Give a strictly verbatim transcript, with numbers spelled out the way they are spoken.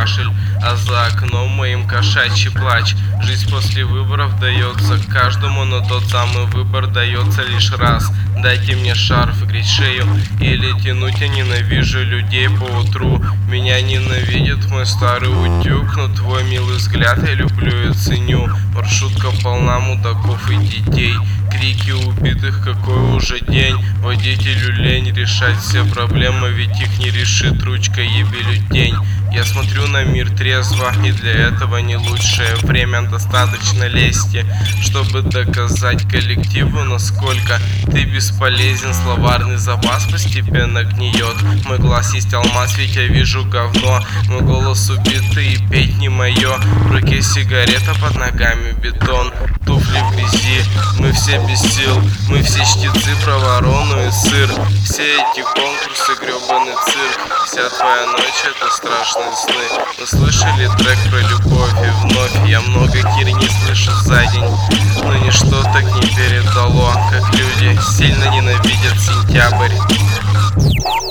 кашель, а за окном моим кошачий плач. Жизнь после выборов дается каждому, но тот самый выбор дается лишь раз. Дайте мне шарф, греть шею или тянуть, я ненавижу людей по утру. Меня ненавидит мой старый утюг, но твой милый взгляд я люблю и ценю. Маршрутка полна мудаков и детей, крики убитых, какой уже день. Водителю лень решать все проблемы, ведь их не решит ручка и бюллетень. Я смотрю на мир трезво, и для этого не лучшее время. Достаточно лести, чтобы доказать коллективу, насколько ты бесполезен. Словарный запас постепенно гниет. Мой глаз есть алмаз, ведь я вижу говно. Мой голос убитый и петь не мое. В руке сигарета, под ногами бетон, туфли в грязи. Мы все без сил, мы все чтецы про ворону и сыр. Все эти конкурсы гребаный цирк, вся твоя ночь это страшные сны. Вы слышали трек про любовь, и вновь я много херни слышу за день, но ничто так не передало, как люди сильно ненавидят сентябрь.